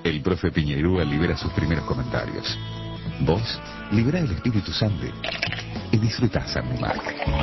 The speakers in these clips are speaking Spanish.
El profe Piñerúa libera sus primeros comentarios. Vos, libera el espíritu Sande y disfrutá Sandy Mark.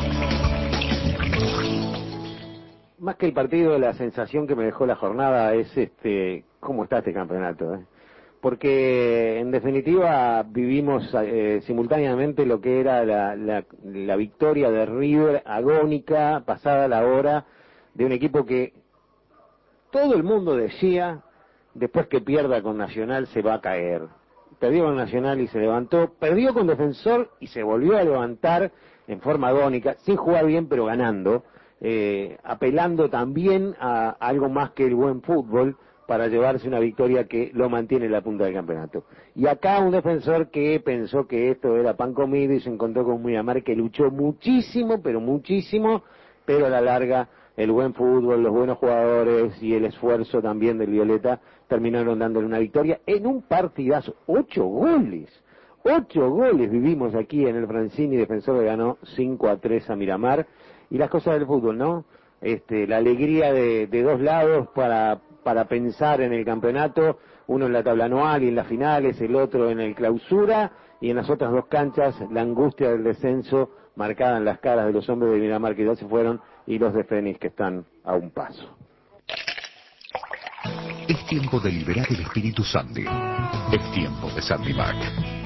Más que el partido, la sensación que me dejó la jornada es cómo está este campeonato, porque en definitiva vivimos simultáneamente lo que era la victoria de River agónica, pasada la hora, de un equipo que todo el mundo decía, después que pierda con Nacional se va a caer. Perdió con Nacional y se levantó, perdió con Defensor y se volvió a levantar en forma agónica, sin jugar bien pero ganando, apelando también a algo más que el buen fútbol para llevarse una victoria que lo mantiene en la punta del campeonato. Y acá un Defensor que pensó que esto era pan comido y se encontró con un Miramar que luchó muchísimo, pero a la larga el buen fútbol, los buenos jugadores y el esfuerzo también del Violeta terminaron dándole una victoria en un partidazo. 8 goles vivimos aquí en el Francini. Defensor que ganó 5-3 a Miramar, y las cosas del fútbol, ¿no? La alegría de dos lados para pensar en el campeonato, uno en la tabla anual y en las finales, el otro en el clausura, y en las otras dos canchas la angustia del descenso marcada en las caras de los hombres de Miramar que ya se fueron y los de Fénix que están a un paso. Es tiempo de liberar el espíritu Sandy. Es tiempo de Sandy Mac.